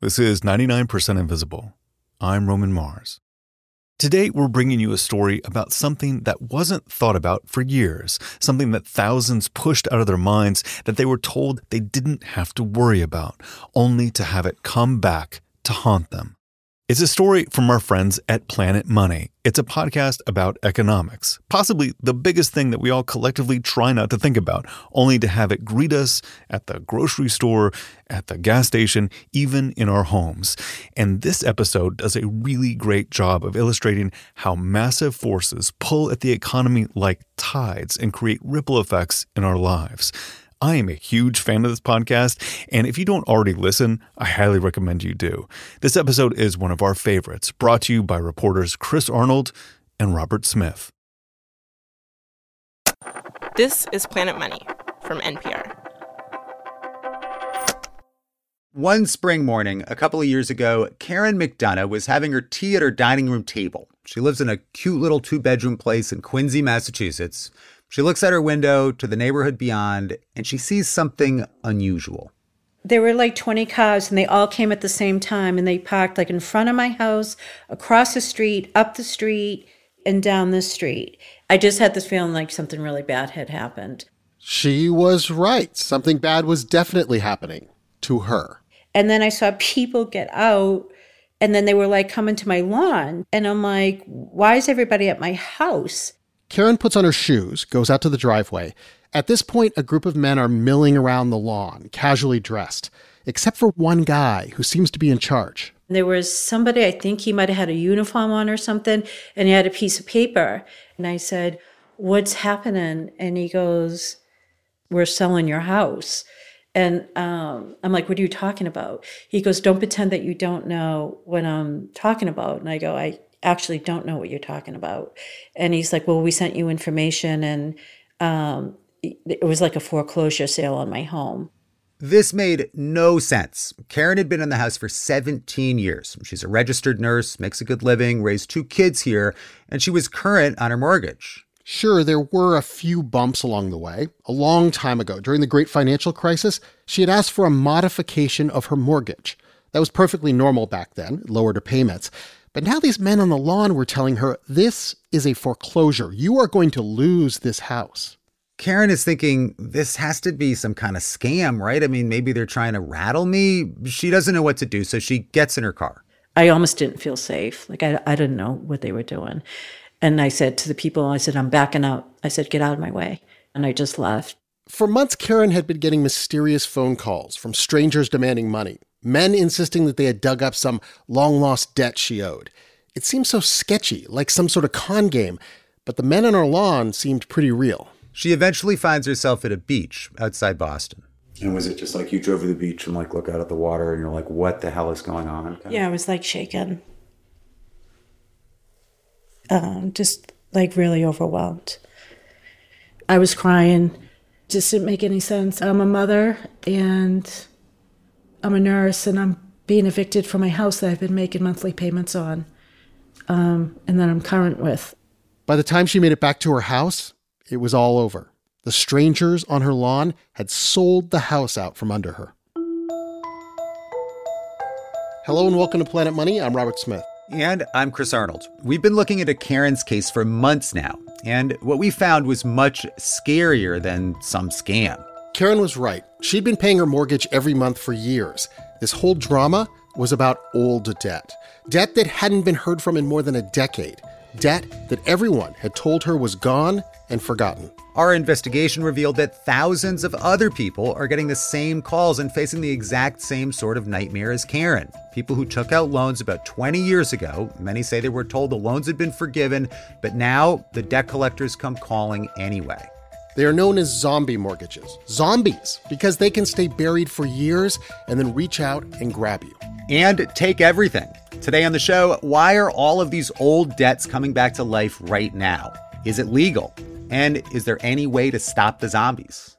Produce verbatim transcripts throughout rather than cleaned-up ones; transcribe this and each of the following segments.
This is ninety-nine percent Invisible. I'm Roman Mars. Today, we're bringing you a story about something that wasn't thought about for years, something that thousands pushed out of their minds that they were told they didn't have to worry about, only to have it come back to haunt them. It's a story from our friends at Planet Money. It's a podcast about economics, possibly the biggest thing that we all collectively try not to think about, only to have it greet us at the grocery store, at the gas station, even in our homes. And this episode does a really great job of illustrating how massive forces pull at the economy like tides and create ripple effects in our lives. I am a huge fan of this podcast, and if you don't already listen, I highly recommend you do. This episode is one of our favorites, brought to you by reporters Chris Arnold and Robert Smith. This is Planet Money from N P R. One spring morning, a couple of years ago, Karen McDonough was having her tea at her dining room table. She lives in a cute little two-bedroom place in Quincy, Massachusetts. She looks at her window to the neighborhood beyond, and she sees something unusual. There were like twenty cars, and they all came at the same time, and they parked like in front of my house, across the street, up the street, and down the street. I just had this feeling like something really bad had happened. She was right. Something bad was definitely happening to her. And then I saw people get out, and then they were like coming to my lawn, and I'm like, why is everybody at my house? Karen puts on her shoes, goes out to the driveway. At this point, a group of men are milling around the lawn, casually dressed, except for one guy who seems to be in charge. There was somebody, I think he might have had a uniform on or something, and he had a piece of paper. And I said, what's happening? And he goes, we're selling your house. And um, I'm like, what are you talking about? He goes, don't pretend that you don't know what I'm talking about. And I go, I actually don't know what you're talking about. And he's like, well, we sent you information, and um, it was like a foreclosure sale on my home. This made no sense. Karen had been in the house for seventeen years. She's a registered nurse, makes a good living, raised two kids here, and she was current on her mortgage. Sure, there were a few bumps along the way. A long time ago, during the great financial crisis, she had asked for a modification of her mortgage. That was perfectly normal back then. It lowered her payments. But now these men on the lawn were telling her, this is a foreclosure. You are going to lose this house. Karen is thinking, this has to be some kind of scam, right? I mean, maybe they're trying to rattle me. She doesn't know what to do, so she gets in her car. I almost didn't feel safe. Like, I, I didn't know what they were doing. And I said to the people, I said, I'm backing up. I said, get out of my way. And I just left. For months, Karen had been getting mysterious phone calls from strangers demanding money. Men insisting that they had dug up some long-lost debt she owed. It seemed so sketchy, like some sort of con game, but the men on her lawn seemed pretty real. She eventually finds herself at a beach outside Boston. And was it just like you drove to the beach and like look out at the water and you're like, what the hell is going on? Kind yeah, of? I was like shaken. Um, just like really overwhelmed. I was crying. Just didn't make any sense. I'm a mother, and I'm a nurse, and I'm being evicted from my house that I've been making monthly payments on, um, and that I'm current with. By the time she made it back to her house, it was all over. The strangers on her lawn had sold the house out from under her. Hello and welcome to Planet Money. I'm Robert Smith. And I'm Chris Arnold. We've been looking into Karen's case for months now, and what we found was much scarier than some scam. Karen was right. She'd been paying her mortgage every month for years. This whole drama was about old debt. Debt that hadn't been heard from in more than a decade. Debt that everyone had told her was gone and forgotten. Our investigation revealed that thousands of other people are getting the same calls and facing the exact same sort of nightmare as Karen. People who took out loans about twenty years ago. Many say they were told the loans had been forgiven, but now the debt collectors come calling anyway. They are known as zombie mortgages. Zombies, because they can stay buried for years and then reach out and grab you. And take everything. Today on the show, why are all of these old debts coming back to life right now? Is it legal? And is there any way to stop the zombies?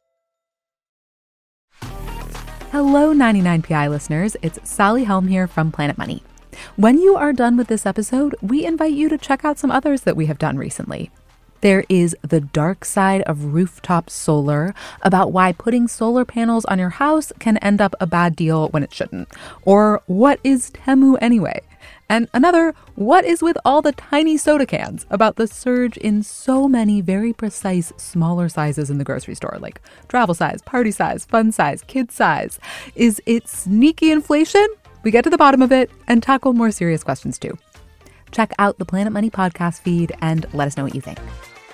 Hello, ninety-nine P I listeners. It's Sally Helm here from Planet Money. When you are done with this episode, we invite you to check out some others that we have done recently. There is The Dark Side of Rooftop Solar, about why putting solar panels on your house can end up a bad deal when it shouldn't. Or What is Temu Anyway? And another, What is with all the tiny soda cans? About the surge in so many very precise smaller sizes in the grocery store, like travel size, party size, fun size, kid size. Is it sneaky inflation? We get to the bottom of it and tackle more serious questions too. Check out the Planet Money podcast feed and let us know what you think.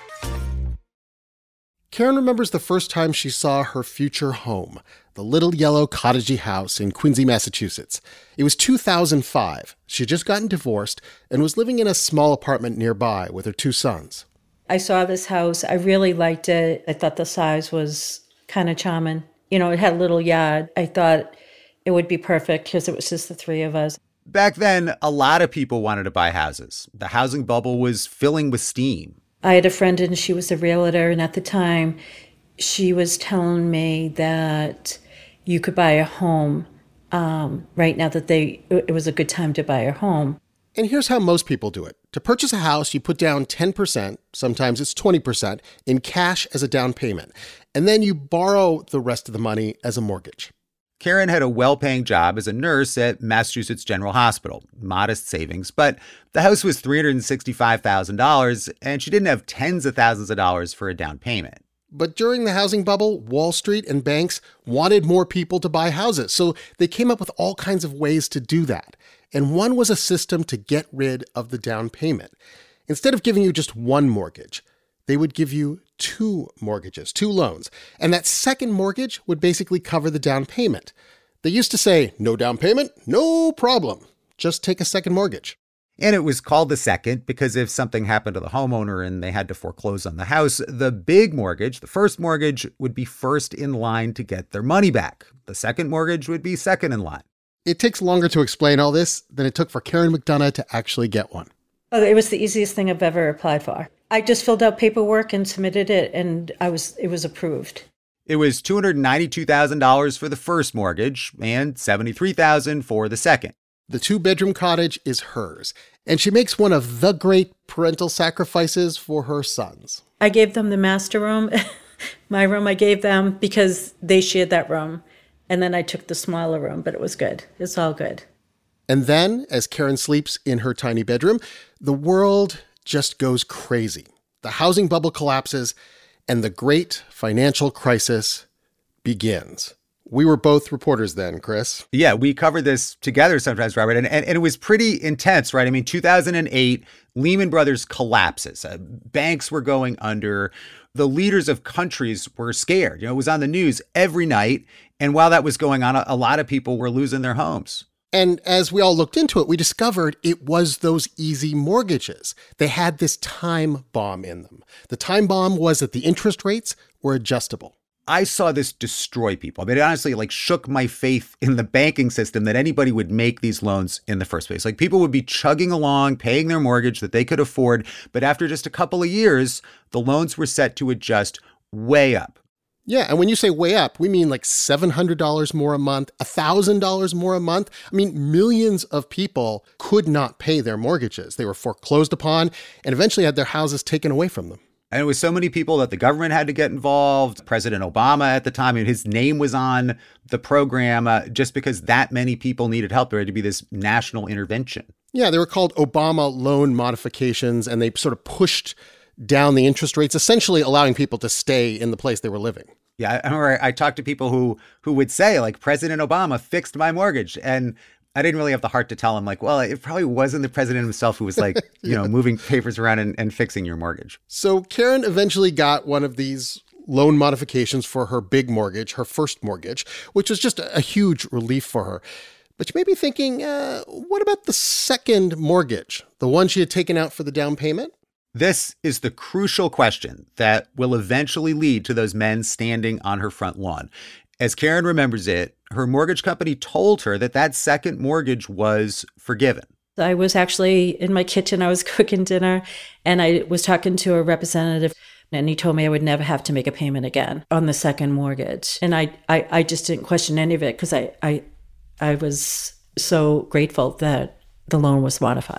Karen remembers the first time she saw her future home, the little yellow cottagey house in Quincy, Massachusetts. It was two thousand five. She had just gotten divorced and was living in a small apartment nearby with her two sons. I saw this house. I really liked it. I thought the size was kind of charming. You know, it had a little yard. I thought it would be perfect because it was just the three of us. Back then, a lot of people wanted to buy houses. The housing bubble was filling with steam. I had a friend and she was a realtor, and at the time she was telling me that you could buy a home um, right now, that they it was a good time to buy a home. And here's how most people do it. To purchase a house, you put down ten percent, sometimes it's twenty percent, in cash as a down payment. And then you borrow the rest of the money as a mortgage. Karen had a well-paying job as a nurse at Massachusetts General Hospital. Modest savings, but the house was three hundred sixty-five thousand dollars, and she didn't have tens of thousands of dollars for a down payment. But during the housing bubble, Wall Street and banks wanted more people to buy houses, so they came up with all kinds of ways to do that. And one was a system to get rid of the down payment. Instead of giving you just one mortgage, they would give you two mortgages, two loans. And that second mortgage would basically cover the down payment. They used to say, no down payment, no problem. Just take a second mortgage. And it was called the second because if something happened to the homeowner and they had to foreclose on the house, the big mortgage, the first mortgage, would be first in line to get their money back. The second mortgage would be second in line. It takes longer to explain all this than it took for Karen McDonough to actually get one. Oh, it was the easiest thing I've ever applied for. I just filled out paperwork and submitted it, and I was it was approved. It was two hundred ninety-two thousand dollars for the first mortgage and seventy-three thousand dollars for the second. The two-bedroom cottage is hers, and she makes one of the great parental sacrifices for her sons. I gave them the master room. My room I gave them because they shared that room. And then I took the smaller room, but it was good. It's all good. And then, as Karen sleeps in her tiny bedroom, the world just goes crazy. The housing bubble collapses, and the great financial crisis begins. We were both reporters then, Chris. Yeah, we covered this together sometimes, Robert, and, and, and it was pretty intense, right? I mean, two thousand eight, Lehman Brothers collapses. Uh, banks were going under. The leaders of countries were scared. You know, it was on the news every night. And while that was going on, a, a lot of people were losing their homes. And as we all looked into it, we discovered it was those easy mortgages. They had this time bomb in them. The time bomb was that the interest rates were adjustable. I saw this destroy people. I mean, it honestly like shook my faith in the banking system that anybody would make these loans in the first place. Like people would be chugging along, paying their mortgage that they could afford. But after just a couple of years, the loans were set to adjust way up. Yeah, and when you say way up, we mean like seven hundred dollars more a month, one thousand dollars more a month. I mean, millions of people could not pay their mortgages. They were foreclosed upon and eventually had their houses taken away from them. And it was so many people that the government had to get involved. President Obama at the time, I mean, his name was on the program uh, just because that many people needed help. There had to be this national intervention. Yeah, they were called Obama loan modifications, and they sort of pushed down the interest rates, essentially allowing people to stay in the place they were living. Yeah, I remember I talked to people who who would say, like, President Obama fixed my mortgage. And I didn't really have the heart to tell him, like, well, it probably wasn't the president himself who was like, yeah. you know, moving papers around and, and fixing your mortgage. So Karen eventually got one of these loan modifications for her big mortgage, her first mortgage, which was just a, a huge relief for her. But you may be thinking, uh, what about the second mortgage, the one she had taken out for the down payment? This is the crucial question that will eventually lead to those men standing on her front lawn. As Karen remembers it, her mortgage company told her that that second mortgage was forgiven. I was actually in my kitchen. I was cooking dinner, and I was talking to a representative, and he told me I would never have to make a payment again on the second mortgage. And I, I, I just didn't question any of it because I, I, I was so grateful that the loan was modified.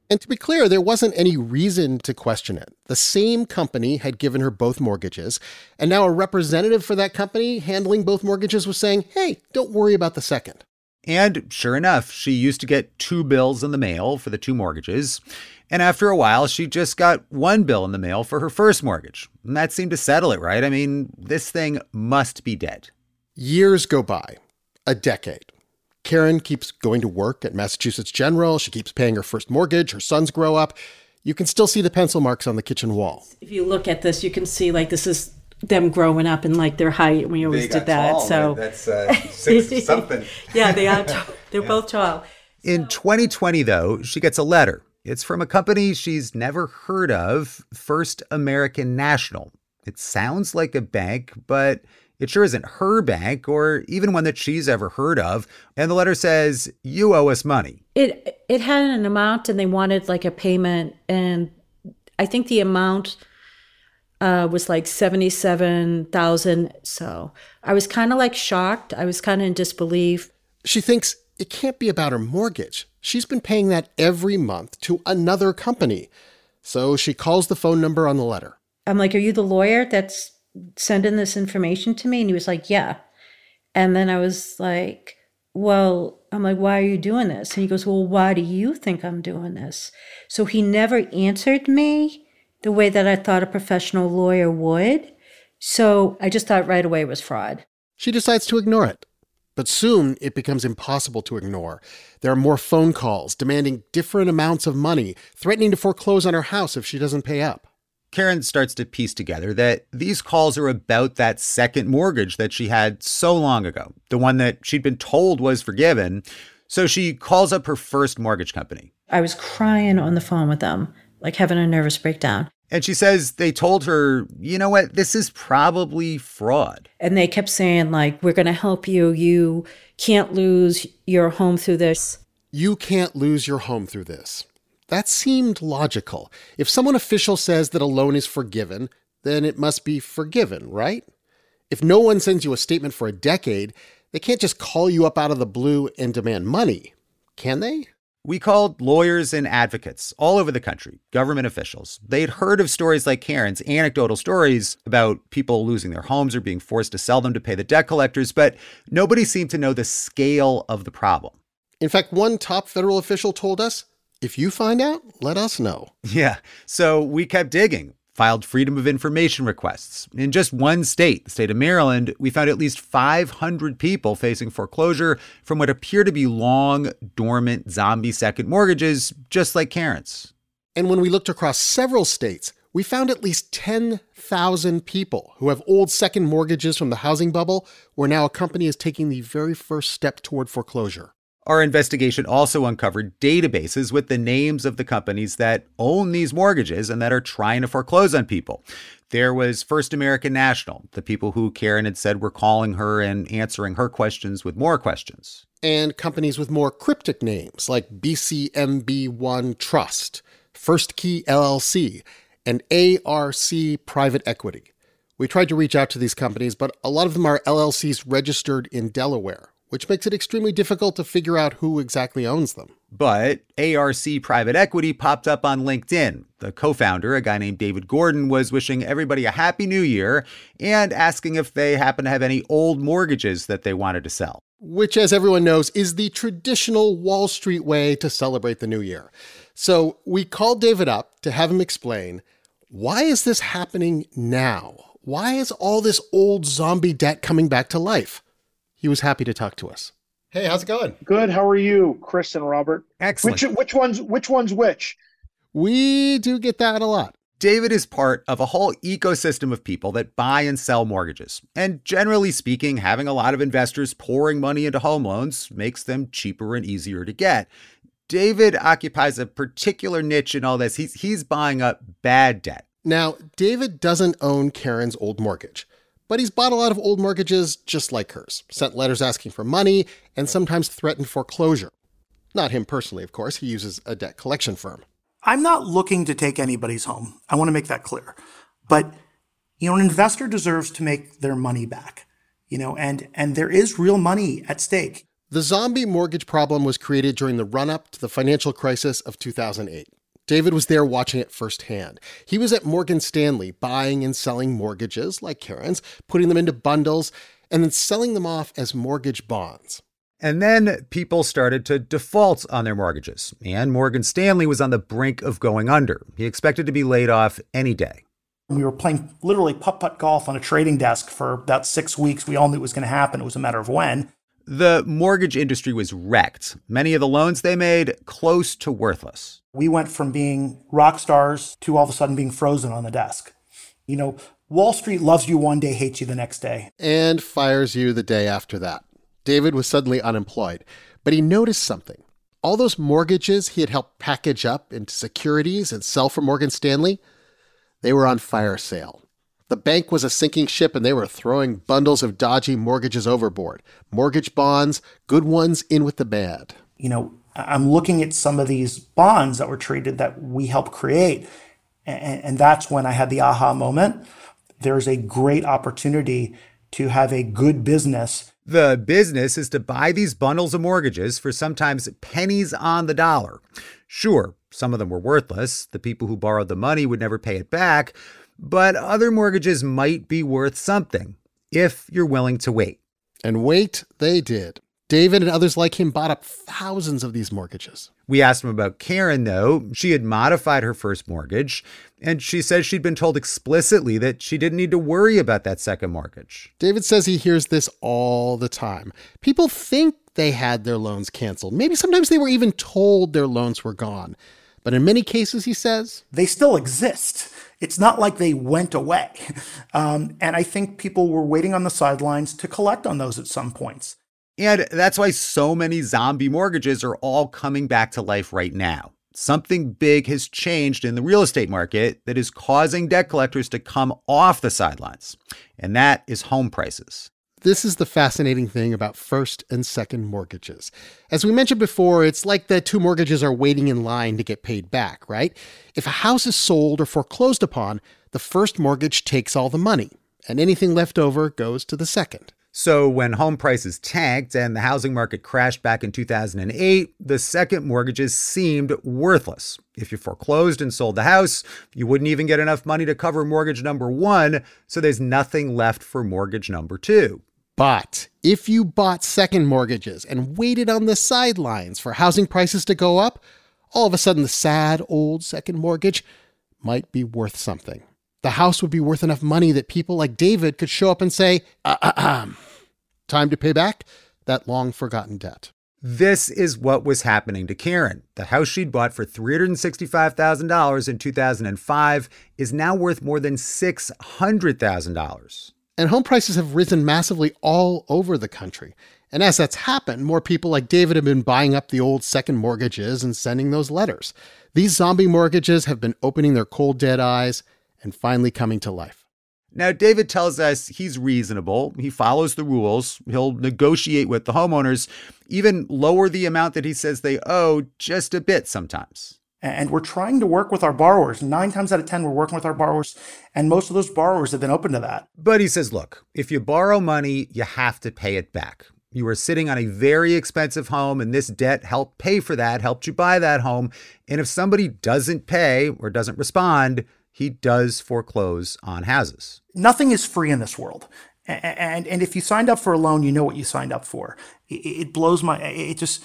And to be clear, there wasn't any reason to question it. The same company had given her both mortgages, and now a representative for that company handling both mortgages was saying, hey, don't worry about the second. And sure enough, she used to get two bills in the mail for the two mortgages. And after a while, she just got one bill in the mail for her first mortgage. And that seemed to settle it, right? I mean, this thing must be dead. Years go by, a decade. Karen keeps going to work at Massachusetts General. She keeps paying her first mortgage. Her sons grow up. You can still see the pencil marks on the kitchen wall. If you look at this, you can see like this is them growing up and like their height. We always They did got that. tall, So right? That's uh, six something. yeah, they are. T- they're yeah. both tall. In twenty twenty, though, she gets a letter. It's from a company she's never heard of, First American National. It sounds like a bank, but it sure isn't her bank or even one that she's ever heard of. And the letter says, you owe us money. It it had an amount and they wanted like a payment. And I think the amount uh, was like seventy-seven thousand dollars. So I was kind of like shocked. I was kind of in disbelief. She thinks it can't be about her mortgage. She's been paying that every month to another company. So she calls the phone number on the letter. I'm like, are you the lawyer that's sending this information to me? And he was like, yeah. And then I was like, well, I'm like, why are you doing this? And he goes, well, why do you think I'm doing this? So he never answered me the way that I thought a professional lawyer would. So I just thought right away it was fraud. She decides to ignore it. But soon it becomes impossible to ignore. There are more phone calls demanding different amounts of money, threatening to foreclose on her house if she doesn't pay up. Karen starts to piece together that these calls are about that second mortgage that she had so long ago, the one that she'd been told was forgiven. So she calls up her first mortgage company. I was crying on the phone with them, like having a nervous breakdown. And she says they told her, you know what, this is probably fraud. And they kept saying, like, we're going to help you. You can't lose your home through this. You can't lose your home through this. That seemed logical. If someone official says that a loan is forgiven, then it must be forgiven, right? If no one sends you a statement for a decade, they can't just call you up out of the blue and demand money, can they? We called lawyers and advocates all over the country, government officials. They'd heard of stories like Karen's, anecdotal stories about people losing their homes or being forced to sell them to pay the debt collectors, but nobody seemed to know the scale of the problem. In fact, one top federal official told us, if you find out, let us know. Yeah, so we kept digging, filed Freedom of Information requests. In just one state, the state of Maryland, we found at least five hundred people facing foreclosure from what appear to be long, dormant, zombie second mortgages, just like Karen's. And when we looked across several states, we found at least ten thousand people who have old second mortgages from the housing bubble where now a company is taking the very first step toward foreclosure. Our investigation also uncovered databases with the names of the companies that own these mortgages and that are trying to foreclose on people. There was First American National, the people who Karen had said were calling her and answering her questions with more questions. And companies with more cryptic names like B C M B one Trust, First Key L L C, and A R C Private Equity. We tried to reach out to these companies, but a lot of them are L L Cs registered in Delaware, which makes it extremely difficult to figure out who exactly owns them. But A R C Private Equity popped up on LinkedIn. The co-founder, a guy named David Gordon, was wishing everybody a happy new year and asking if they happen to have any old mortgages that they wanted to sell. Which, as everyone knows, is the traditional Wall Street way to celebrate the new year. So we called David up to have him explain, why is this happening now? Why is all this old zombie debt coming back to life? He was happy to talk to us. Hey, how's it going? Good. How are you, Chris and Robert? Excellent. Which, which one's which one's which? We do get that a lot. David is part of a whole ecosystem of people that buy and sell mortgages. And generally speaking, having a lot of investors pouring money into home loans makes them cheaper and easier to get. David occupies a particular niche in all this. He's, he's buying up bad debt. Now, David doesn't own Karen's old mortgage. But he's bought a lot of old mortgages just like hers, sent letters asking for money, and sometimes threatened foreclosure. Not him personally, of course. He uses a debt collection firm. I'm not looking to take anybody's home. I want to make that clear. But, you know, an investor deserves to make their money back, you know, and, and there is real money at stake. The zombie mortgage problem was created during the run-up to the financial crisis of two thousand eight. David was there watching it firsthand. He was at Morgan Stanley buying and selling mortgages, like Karen's, putting them into bundles, and then selling them off as mortgage bonds. And then people started to default on their mortgages, and Morgan Stanley was on the brink of going under. He expected to be laid off any day. We were playing literally putt-putt golf on a trading desk for about six weeks. We all knew it was going to happen. It was a matter of when. The mortgage industry was wrecked. Many of the loans they made close to worthless. We went from being rock stars to all of a sudden being frozen on the desk. You know, Wall Street loves you one day, hates you the next day. And fires you the day after that. David was suddenly unemployed, but he noticed something. All those mortgages he had helped package up into securities and sell for Morgan Stanley, they were on fire sale. The bank was a sinking ship, and they were throwing bundles of dodgy mortgages overboard. Mortgage bonds, good ones in with the bad. You know, I'm looking at some of these bonds that were traded that we helped create, and, and that's when I had the aha moment. There's a great opportunity to have a good business. The business is to buy these bundles of mortgages for sometimes pennies on the dollar. Sure, some of them were worthless. The people who borrowed the money would never pay it back. But other mortgages might be worth something if you're willing to wait. And wait, they did. David and others like him bought up thousands of these mortgages. We asked him about Karen, though. She had modified her first mortgage, and she says she'd been told explicitly that she didn't need to worry about that second mortgage. David says he hears this all the time. People think they had their loans canceled. Maybe sometimes they were even told their loans were gone. But in many cases, he says, they still exist. It's not like they went away. Um, and I think people were waiting on the sidelines to collect on those at some points. And that's why so many zombie mortgages are all coming back to life right now. Something big has changed in the real estate market that is causing debt collectors to come off the sidelines. And that is home prices. This is the fascinating thing about first and second mortgages. As we mentioned before, it's like the two mortgages are waiting in line to get paid back, right? If a house is sold or foreclosed upon, the first mortgage takes all the money, and anything left over goes to the second. So when home prices tanked and the housing market crashed back in two thousand eight, the second mortgages seemed worthless. If you foreclosed and sold the house, you wouldn't even get enough money to cover mortgage number one, so there's nothing left for mortgage number two. But if you bought second mortgages and waited on the sidelines for housing prices to go up, all of a sudden the sad old second mortgage might be worth something. The house would be worth enough money that people like David could show up and say, uh-uh-uh. Time to pay back that long-forgotten debt. This is what was happening to Karen. The house she'd bought for three hundred sixty-five thousand dollars in two thousand five is now worth more than six hundred thousand dollars. And home prices have risen massively all over the country. And as that's happened, more people like David have been buying up the old second mortgages and sending those letters. These zombie mortgages have been opening their cold, dead eyes and finally coming to life. Now, David tells us he's reasonable. He follows the rules. He'll negotiate with the homeowners, even lower the amount that he says they owe just a bit sometimes. And we're trying to work with our borrowers. Nine times out of ten, we're working with our borrowers. And most of those borrowers have been open to that. But he says, look, if you borrow money, you have to pay it back. You were sitting on a very expensive home, and this debt helped pay for that, helped you buy that home. And if somebody doesn't pay or doesn't respond, he does foreclose on houses. Nothing is free in this world. And, and, and if you signed up for a loan, you know what you signed up for. It, it blows my, it just,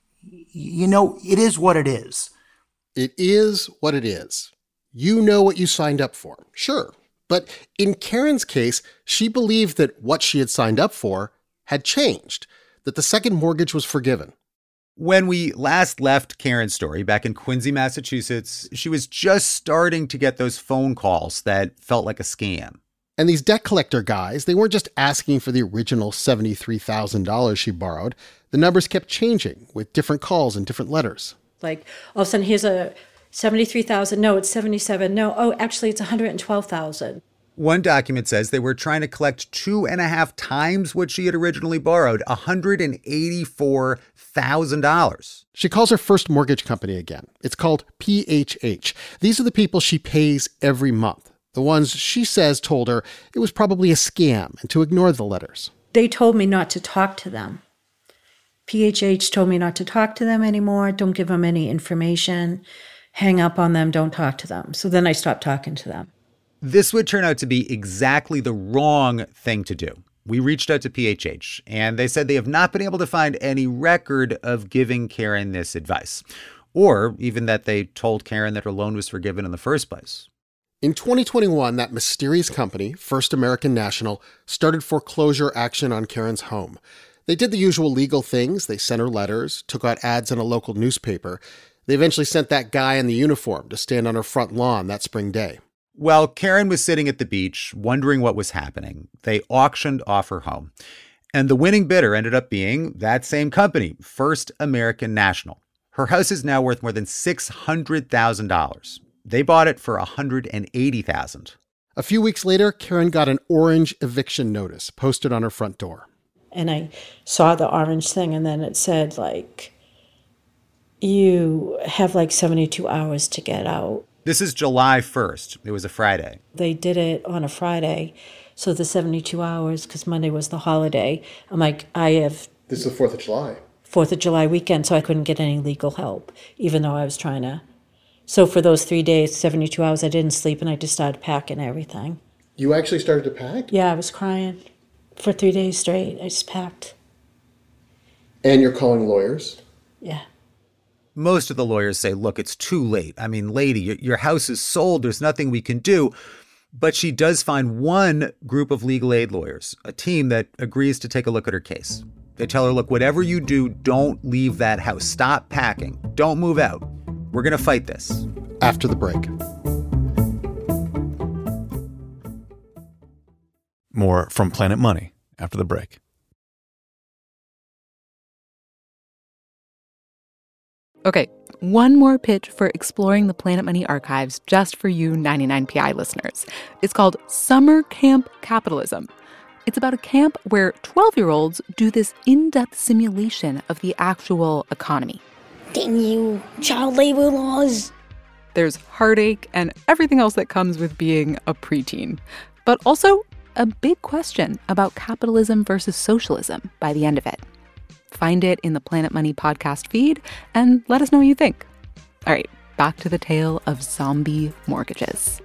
you know, it is what it is. It is what it is. You know what you signed up for, sure. But in Karen's case, she believed that what she had signed up for had changed, that the second mortgage was forgiven. When we last left Karen's story back in Quincy, Massachusetts, she was just starting to get those phone calls that felt like a scam. And these debt collector guys, they weren't just asking for the original seventy-three thousand dollars she borrowed. The numbers kept changing with different calls and different letters. Like, all of a sudden, here's a seventy-three thousand. No, it's seventy-seven. No, oh, actually, it's one hundred twelve thousand. One document says they were trying to collect two and a half times what she had originally borrowed, one hundred eighty-four thousand dollars. She calls her first mortgage company again. It's called P H H. These are the people she pays every month. The ones she says told her it was probably a scam and to ignore the letters. They told me not to talk to them. P H H told me not to talk to them anymore. Don't give them any information. Hang up on them. Don't talk to them. So then I stopped talking to them. This would turn out to be exactly the wrong thing to do. We reached out to P H H, and they said they have not been able to find any record of giving Karen this advice, or even that they told Karen that her loan was forgiven in the first place. In twenty twenty-one, that mysterious company, First American National, started foreclosure action on Karen's home. They did the usual legal things. They sent her letters, took out ads in a local newspaper. They eventually sent that guy in the uniform to stand on her front lawn that spring day. While Karen was sitting at the beach, wondering what was happening, they auctioned off her home. And the winning bidder ended up being that same company, First American National. Her house is now worth more than six hundred thousand dollars. They bought it for one hundred eighty thousand dollars. A few weeks later, Karen got an orange eviction notice posted on her front door. And I saw the orange thing, and then it said, like, you have like seventy-two hours to get out. This is July first. It was a Friday. They did it on a Friday. So the seventy-two hours, because Monday was the holiday. I'm like, I have... This is the fourth of July. fourth of July weekend, so I couldn't get any legal help, even though I was trying to. So for those three days, seventy-two hours, I didn't sleep, and I just started packing everything. You actually started to pack? Yeah, I was crying for three days straight. I just packed. And you're calling lawyers? Yeah. Most of the lawyers say, look, it's too late. I mean, lady, your house is sold. There's nothing we can do. But she does find one group of legal aid lawyers, a team that agrees to take a look at her case. They tell her, look, whatever you do, don't leave that house. Stop packing. Don't move out. We're going to fight this. After the break. More from Planet Money after the break. Okay, one more pitch for exploring the Planet Money archives just for you ninety-nine P I listeners. It's called Summer Camp Capitalism. It's about a camp where twelve-year-olds do this in-depth simulation of the actual economy. Dang you, child labor laws. There's heartache and everything else that comes with being a preteen. But also a big question about capitalism versus socialism by the end of it. Find it in the Planet Money podcast feed and let us know what you think. All right, back to the tale of zombie mortgages.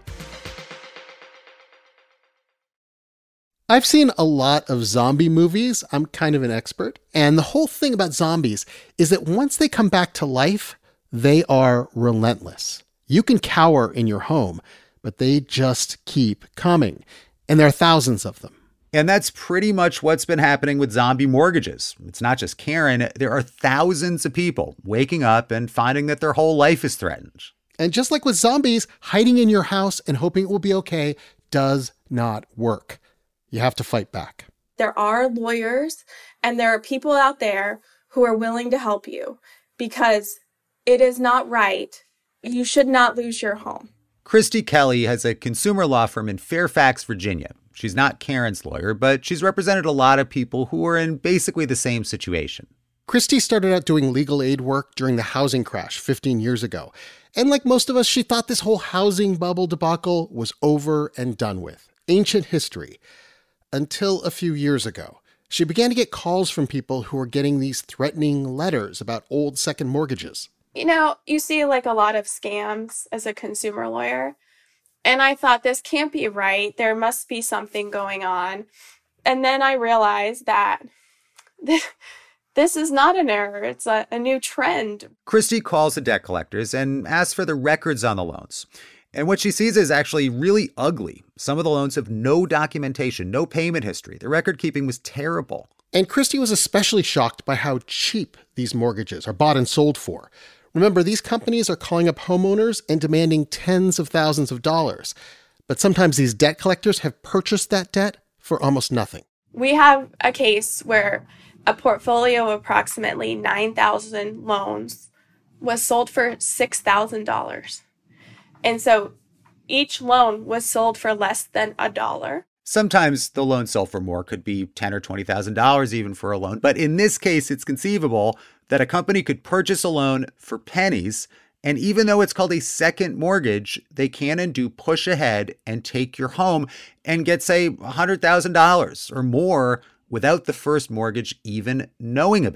I've seen a lot of zombie movies. I'm kind of an expert. And the whole thing about zombies is that once they come back to life, they are relentless. You can cower in your home, but they just keep coming. And there are thousands of them. And that's pretty much what's been happening with zombie mortgages. It's not just Karen. There are thousands of people waking up and finding that their whole life is threatened. And just like with zombies, hiding in your house and hoping it will be okay does not work. You have to fight back. There are lawyers and there are people out there who are willing to help you because it is not right. You should not lose your home. Christy Kelly has a consumer law firm in Fairfax, Virginia. She's not Karen's lawyer, but she's represented a lot of people who are in basically the same situation. Christy started out doing legal aid work during the housing crash fifteen years ago. And like most of us, she thought this whole housing bubble debacle was over and done with. Ancient history. Until a few years ago. She began to get calls from people who were getting these threatening letters about old second mortgages. You know, you see like a lot of scams as a consumer lawyer. And I thought, this can't be right. There must be something going on. And then I realized that this, this is not an error. It's a, a new trend. Christy calls the debt collectors and asks for the records on the loans. And what she sees is actually really ugly. Some of the loans have no documentation, no payment history. The record keeping was terrible. And Christy was especially shocked by how cheap these mortgages are bought and sold for. Remember, these companies are calling up homeowners and demanding tens of thousands of dollars. But sometimes these debt collectors have purchased that debt for almost nothing. We have a case where a portfolio of approximately nine thousand loans was sold for six thousand dollars. And so each loan was sold for less than a dollar. Sometimes the loan sold for more, could be ten thousand dollars or twenty thousand dollars even for a loan. But in this case, it's conceivable that a company could purchase a loan for pennies. And even though it's called a second mortgage, they can and do push ahead and take your home and get, say, one hundred thousand dollars or more without the first mortgage even knowing about it.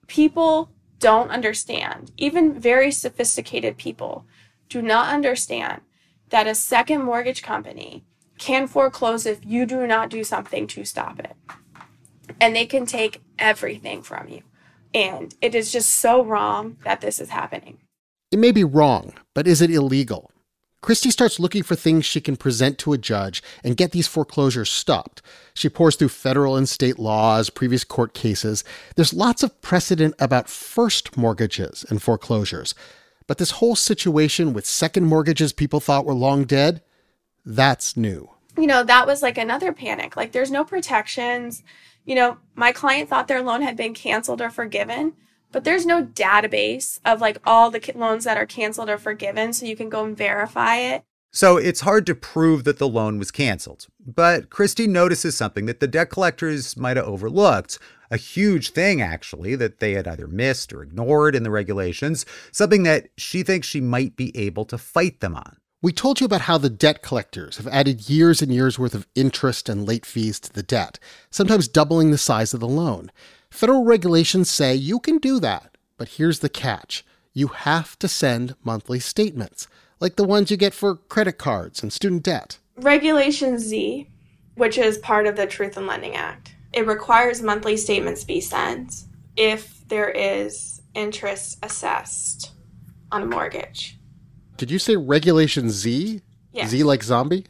People don't understand, even very sophisticated people do not understand that a second mortgage company can foreclose if you do not do something to stop it. And they can take everything from you. And it is just so wrong that this is happening. It may be wrong, but is it illegal? Christy starts looking for things she can present to a judge and get these foreclosures stopped. She pores through federal and state laws, previous court cases. There's lots of precedent about first mortgages and foreclosures. But this whole situation with second mortgages people thought were long dead, that's new. You know, that was like another panic. Like, there's no protections. You know, my client thought their loan had been canceled or forgiven, but there's no database of like all the loans that are canceled or forgiven, so you can go and verify it. So it's hard to prove that the loan was canceled. But Christy notices something that the debt collectors might have overlooked. A huge thing, actually, that they had either missed or ignored in the regulations. Something that she thinks she might be able to fight them on. We told you about how the debt collectors have added years and years worth of interest and late fees to the debt, sometimes doubling the size of the loan. Federal regulations say you can do that, but here's the catch. You have to send monthly statements, like the ones you get for credit cards and student debt. Regulation Z, which is part of the Truth in Lending Act, it requires monthly statements be sent if there is interest assessed on a mortgage. Did you say Regulation Z? Yes. Z like zombie?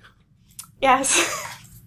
Yes.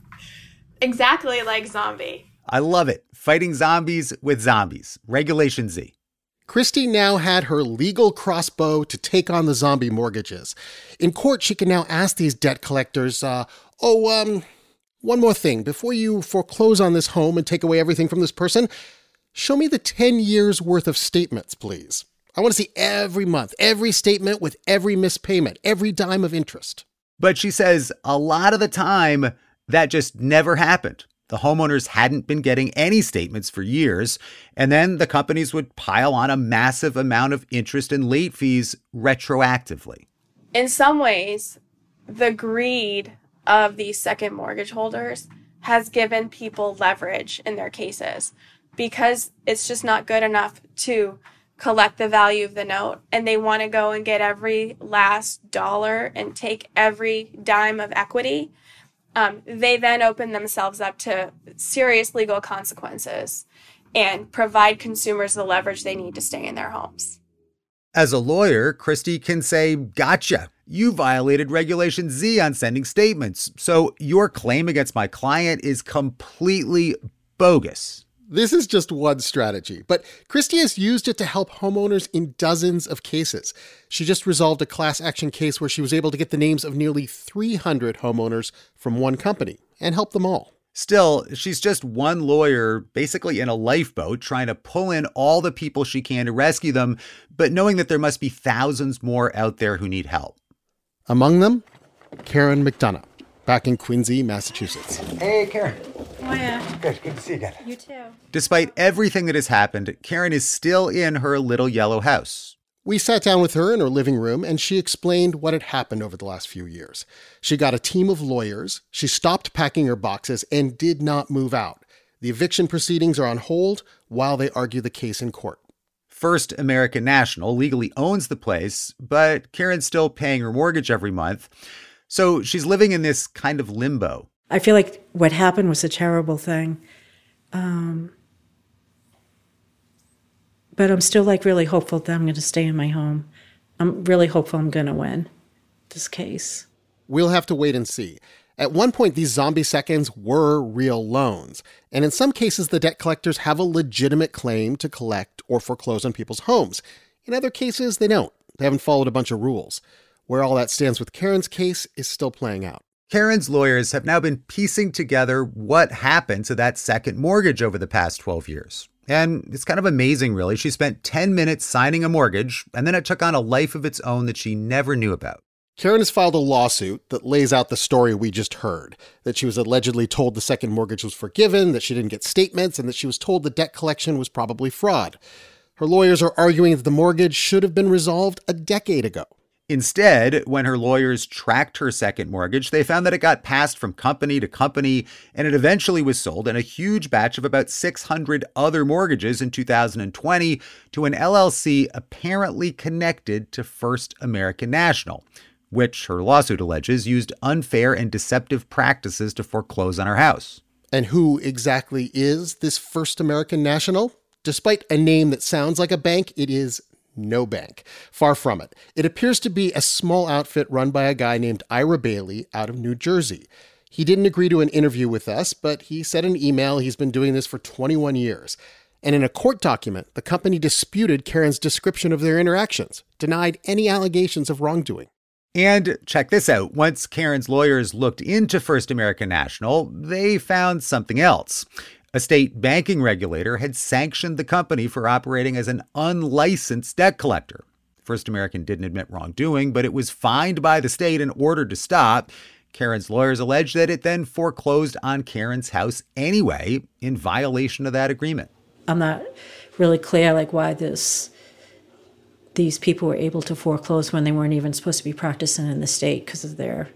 Exactly like zombie. I love it. Fighting zombies with zombies. Regulation Z. Christy now had her legal crossbow to take on the zombie mortgages. In court, she can now ask these debt collectors, uh, oh, um, one more thing. Before you foreclose on this home and take away everything from this person, show me the ten years worth of statements, please. I want to see every month, every statement with every missed payment, every dime of interest. But she says a lot of the time that just never happened. The homeowners hadn't been getting any statements for years, and then the companies would pile on a massive amount of interest and late fees retroactively. In some ways, the greed of these second mortgage holders has given people leverage in their cases because it's just not good enough to collect the value of the note, and they want to go and get every last dollar and take every dime of equity. Um, they then open themselves up to serious legal consequences and provide consumers the leverage they need to stay in their homes. As a lawyer, Christy can say, gotcha. You violated Regulation Z on sending statements, so your claim against my client is completely bogus. This is just one strategy, but Christy has used it to help homeowners in dozens of cases. She just resolved a class action case where she was able to get the names of nearly three hundred homeowners from one company and help them all. Still, she's just one lawyer, basically in a lifeboat, trying to pull in all the people she can to rescue them, but knowing that there must be thousands more out there who need help. Among them, Karen McDonough, back in Quincy, Massachusetts. Hey, Karen. Oh, yeah. Good, good to see you again. You too. Despite everything that has happened, Karen is still in her little yellow house. We sat down with her in her living room, and she explained what had happened over the last few years. She got a team of lawyers, she stopped packing her boxes, and did not move out. The eviction proceedings are on hold while they argue the case in court. First American National legally owns the place, but Karen's still paying her mortgage every month. So she's living in this kind of limbo. I feel like what happened was a terrible thing. Um, but I'm still like really hopeful that I'm going to stay in my home. I'm really hopeful I'm going to win this case. We'll have to wait and see. At one point, these zombie seconds were real loans. And in some cases, the debt collectors have a legitimate claim to collect or foreclose on people's homes. In other cases, they don't. They haven't followed a bunch of rules. Where all that stands with Karen's case is still playing out. Karen's lawyers have now been piecing together what happened to that second mortgage over the past twelve years. And it's kind of amazing, really. She spent ten minutes signing a mortgage, and then it took on a life of its own that she never knew about. Karen has filed a lawsuit that lays out the story we just heard, that she was allegedly told the second mortgage was forgiven, that she didn't get statements, and that she was told the debt collection was probably fraud. Her lawyers are arguing that the mortgage should have been resolved a decade ago. Instead, when her lawyers tracked her second mortgage, they found that it got passed from company to company, and it eventually was sold in a huge batch of about six hundred other mortgages in two thousand twenty to an L L C apparently connected to First American National, which her lawsuit alleges used unfair and deceptive practices to foreclose on her house. And who exactly is this First American National? Despite a name that sounds like a bank, it is no bank. Far from it. It appears to be a small outfit run by a guy named Ira Bailey out of New Jersey. He didn't agree to an interview with us, but he said in an email he's been doing this for twenty-one years. And in a court document, the company disputed Karen's description of their interactions, denied any allegations of wrongdoing. And check this out. Once Karen's lawyers looked into First American National, they found something else. A state banking regulator had sanctioned the company for operating as an unlicensed debt collector. First American didn't admit wrongdoing, but it was fined by the state and ordered to stop. Karen's lawyers alleged that it then foreclosed on Karen's house anyway, in violation of that agreement. I'm not really clear like why this these people were able to foreclose when they weren't even supposed to be practicing in the state because of their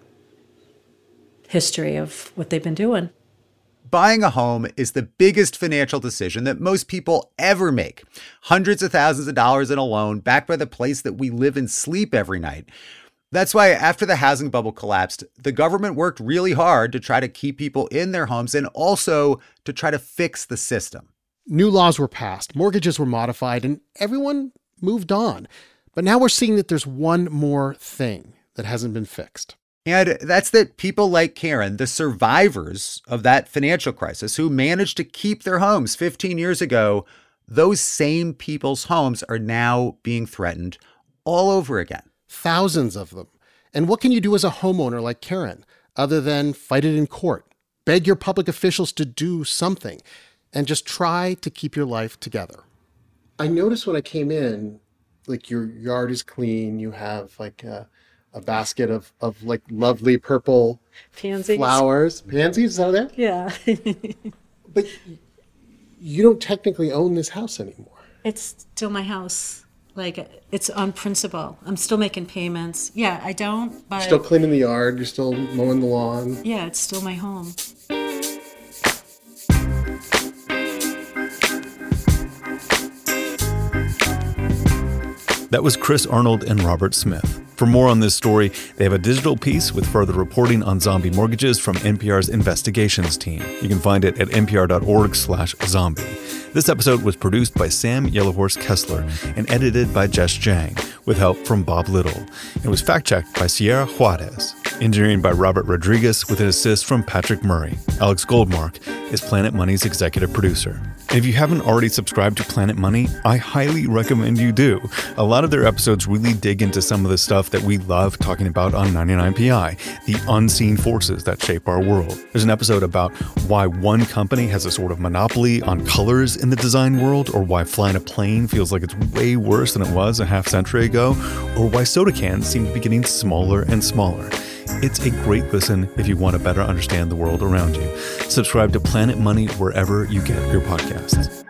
history of what they've been doing. Buying a home is the biggest financial decision that most people ever make. Hundreds of thousands of dollars in a loan backed by the place that we live and sleep every night. That's why after the housing bubble collapsed, the government worked really hard to try to keep people in their homes and also to try to fix the system. New laws were passed, mortgages were modified, and everyone moved on. But now we're seeing that there's one more thing that hasn't been fixed. And that's that people like Karen, the survivors of that financial crisis who managed to keep their homes fifteen years ago, those same people's homes are now being threatened all over again. Thousands of them. And what can you do as a homeowner like Karen other than fight it in court, beg your public officials to do something, and just try to keep your life together? I noticed when I came in, like your yard is clean, you have like a a basket of, of like lovely purple Pansies. Flowers. Pansies, is that there? Yeah. But you don't technically own this house anymore. It's still my house. Like, it's on principle. I'm still making payments. Yeah, I don't, but... Still cleaning the yard, you're still mowing the lawn. Yeah, it's still my home. That was Chris Arnold and Robert Smith. For more on this story, they have a digital piece with further reporting on zombie mortgages from N P R's investigations team. You can find it at npr.org slash zombie. This episode was produced by Sam Yellowhorse Kessler and edited by Jess Jang, with help from Bob Little. It was fact-checked by Sierra Juarez. Engineering by Robert Rodriguez with an assist from Patrick Murray. Alex Goldmark is Planet Money's executive producer. And if you haven't already subscribed to Planet Money, I highly recommend you do. A lot of their episodes really dig into some of the stuff that we love talking about on ninety-nine P I, the unseen forces that shape our world. There's an episode about why one company has a sort of monopoly on colors in the design world, or why flying a plane feels like it's way worse than it was a half century ago, or why soda cans seem to be getting smaller and smaller. It's a great listen if you want to better understand the world around you. Subscribe to Planet Money wherever you get your podcasts.